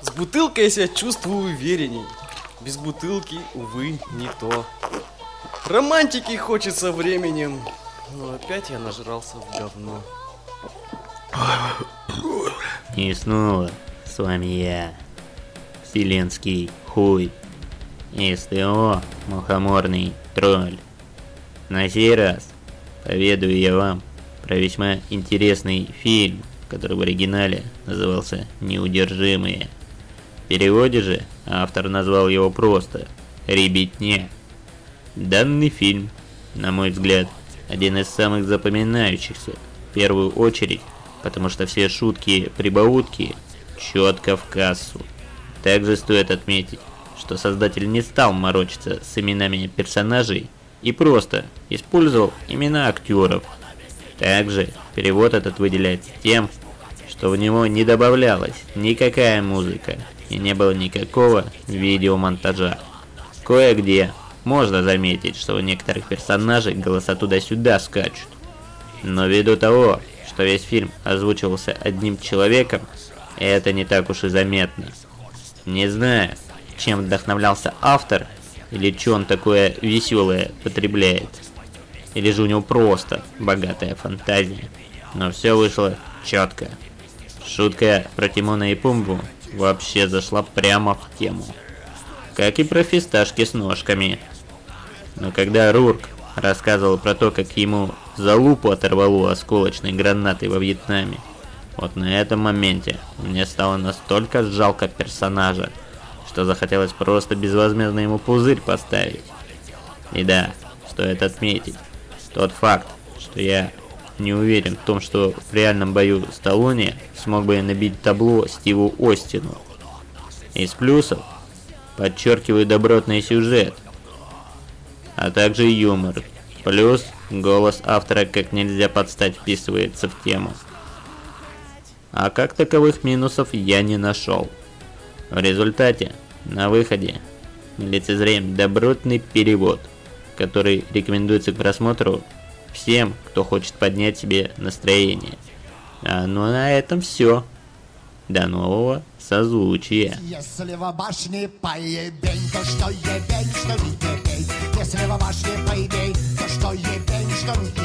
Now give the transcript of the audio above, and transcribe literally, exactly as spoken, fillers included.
С бутылкой я себя чувствую уверенней. Без бутылки, увы, не то. Романтики хочется временем. Но опять я нажрался в говно. И снова с вами я, Вселенский хуй, СТО Мухоморный тролль. На сей раз поведаю я вам про весьма интересный фильм, который в оригинале назывался «Неудержимые». В переводе же автор назвал его просто «Ребятня». Данный фильм, на мой взгляд, один из самых запоминающихся, в первую очередь, потому что все шутки-прибаутки четко в кассу. Также стоит отметить, что создатель не стал морочиться с именами персонажей и просто использовал имена актеров. Также перевод этот выделяется тем, что в него не добавлялась никакая музыка и не было никакого видеомонтажа. Кое-где можно заметить, что у некоторых персонажей голоса туда-сюда скачут. Но ввиду того, что весь фильм озвучивался одним человеком, это не так уж и заметно. Не знаю, чем вдохновлялся автор, или что он такое веселое потребляет, или же у него просто богатая фантазия, но все вышло четко. Шутка про Тимона и Пумбу вообще зашла прямо в тему, как и про фисташки с ножками. Но когда Рурк рассказывал про то, как ему залупу оторвало осколочной гранатой во Вьетнаме, вот на этом моменте мне стало настолько жалко персонажа, что захотелось просто безвозмездно ему пузырь поставить. И да, стоит отметить тот факт, что я не уверен в том, что в реальном бою Сталлоне смог бы я набить табло Стиву Остину. Из плюсов подчеркиваю добротный сюжет, а также юмор. Плюс голос автора как нельзя под стать вписывается в тему. А как таковых минусов я не нашел. В результате, на выходе, лицезреем добротный перевод, который рекомендуется к просмотру всем, кто хочет поднять себе настроение. А ну на этом все. До нового созвучия. Если в башне поебень, то что ебень, что не ебень. Если в башне поебень, то что ебень, что не ебень.